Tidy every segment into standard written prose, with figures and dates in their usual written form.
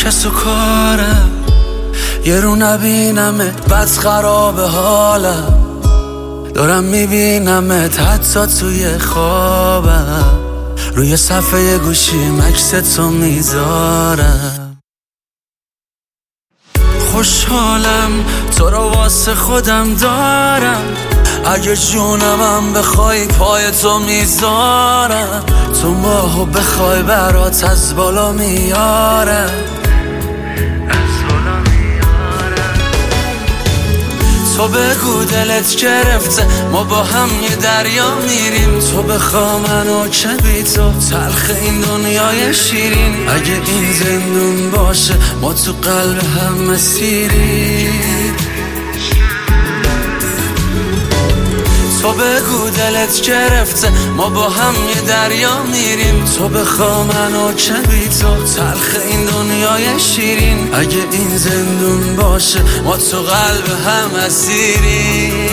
کس و کارم، یه رو نبینمت بد خراب حالم، دارم میبینمت حتی توی خوابم، روی صفحه گوشیم عکس تو میذارم. خوشحالم تو رو واسه خودم دارم، اگه جونمم بخوای پای تو میذارم، تو ماهو بخوای برات از بالا میارم. تو بگو دلت گرفته ما با هم یه دریا میریم، تو بخوا منو که بی تو تلخ این دنیای شیرین، اگه این زندون باشه ما تو قلب هم مسیریم. تو بگو دلت گرفته ما با هم یه دریا میریم، تو بخوا منو که بی تو تلخ این دنیای شیرین، اگه این زندون باشه ما تو قلب هم اسیریم.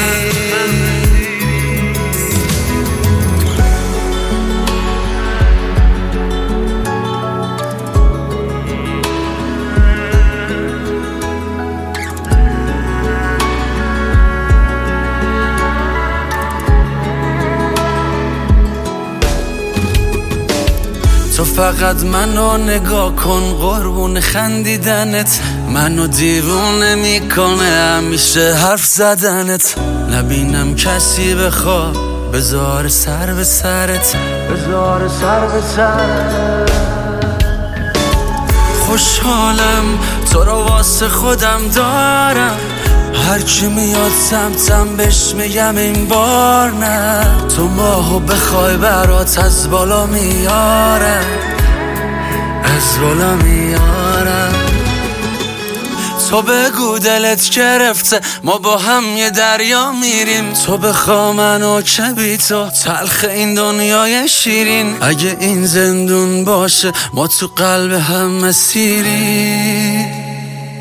تو فقط منو نگاه کن، قربون خندیدنت منو دیوونه میکنه همیشه حرف زدنت، نبینم کسی بخواد بذار سر به سرت، بذار سر به سرت. خوشحالم تو رو واسه خودم دارم، هر کی میاد سمتم بهش میگم این بار نه، تو ماهو بخوای برات از بالا میارم، از بالا میارم. تو بگو دلت گرفته ما با هم یه دریا میریم، تو بخوا منو که بی تو تلخ این دنیای شیرین، اگه این زندون باشه ما تو قلب هم مسیریم.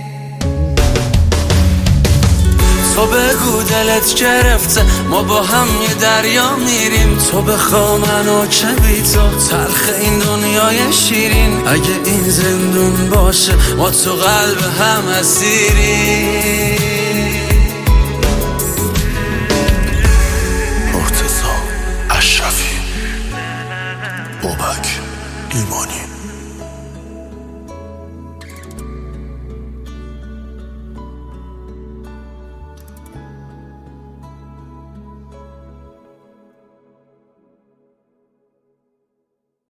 تو بگو دلت گرفته ما با هم یه دریا میریم، تو بخوا منو که بی تو تلخ این دنیای شیرین، اگه این زندون باشه ما تو قلب هم اسیریم. مرتضی اشرفی، بابک ایمانی.